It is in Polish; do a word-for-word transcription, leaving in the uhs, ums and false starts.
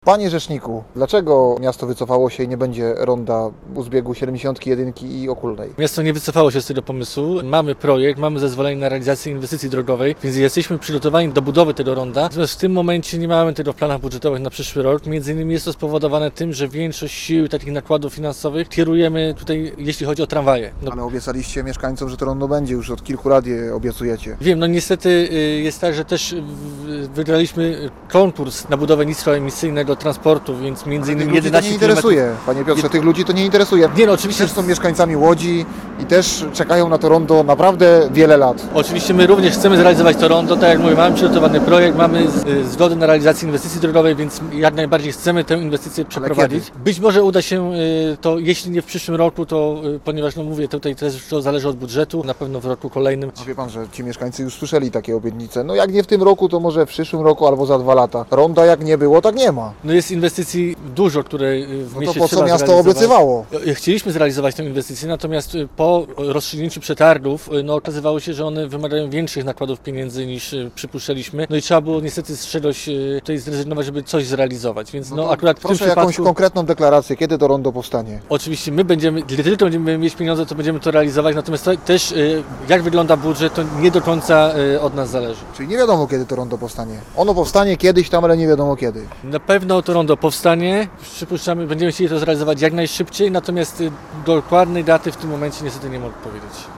Panie Rzeczniku, dlaczego miasto wycofało się i nie będzie ronda u zbiegu siedemdziesiątki jeden i Okulnej? Miasto nie wycofało się z tego pomysłu. Mamy projekt, mamy zezwolenie na realizację inwestycji drogowej, więc jesteśmy przygotowani do budowy tego ronda. Natomiast w tym momencie nie mamy tego w planach budżetowych na przyszły rok. Między innymi jest to spowodowane tym, że większość sił takich nakładów finansowych kierujemy tutaj, jeśli chodzi o tramwaje. No, Ale obiecaliście mieszkańcom, że to rondo będzie, już od kilku lat je obiecujecie. Wiem, no niestety y, jest tak, że też y, wygraliśmy konkurs na budowę niskoemisyjnego transportu, więc między innymi Tych ludzi to nie interesuje, panie Piotrze, tych ludzi to nie interesuje. Nie, no oczywiście. Też są mieszkańcami Łodzi i też czekają na to rondo naprawdę wiele lat. Oczywiście my również chcemy zrealizować to rondo, tak jak mówię, mamy przygotowany projekt, mamy z- y, zgodę na realizację inwestycji drogowej, więc jak najbardziej chcemy tę inwestycję przeprowadzić. Być może uda się y, to, jeśli nie w przyszłym roku, to y, ponieważ no mówię, tutaj też to zależy od budżetu, na pewno w roku kolejnym. A wie pan, że ci mieszkańcy już słyszeli takie obietnice. No jak nie w tym roku, to może w przyszłym roku albo za dwa lata. Ronda jak nie było, tak nie ma. No jest inwestycji dużo, które y, w No mieście to po co trzeba miasto zrealizować. obiecywało? Y, Chcieliśmy zrealizować tę inwestycję, natomiast y, po rozstrzygnięciu przetargów y, no, okazywało się, że one wymagają większych nakładów pieniędzy niż y, przypuszczaliśmy. No i trzeba było niestety z czegoś y, tutaj zrezygnować, żeby coś zrealizować. Więc no, to akurat w tym proszę jakąś przypadku konkretną deklarację, kiedy to rondo powstanie. oczywiście my będziemy, gdy tylko będziemy mieć pieniądze, to będziemy to realizować. Natomiast to też y, jak wygląda budżet, to nie do końca y, od nas zależy. Czyli nie wiadomo, kiedy to rondo powstanie. Ono powstanie kiedyś tam, ale nie wiadomo kiedy. Na pewno to rondo powstanie. Przypuszczamy, będziemy chcieli to zrealizować jak najszybciej, natomiast y, dokładnej daty w tym momencie niestety nie mogę powiedzieć.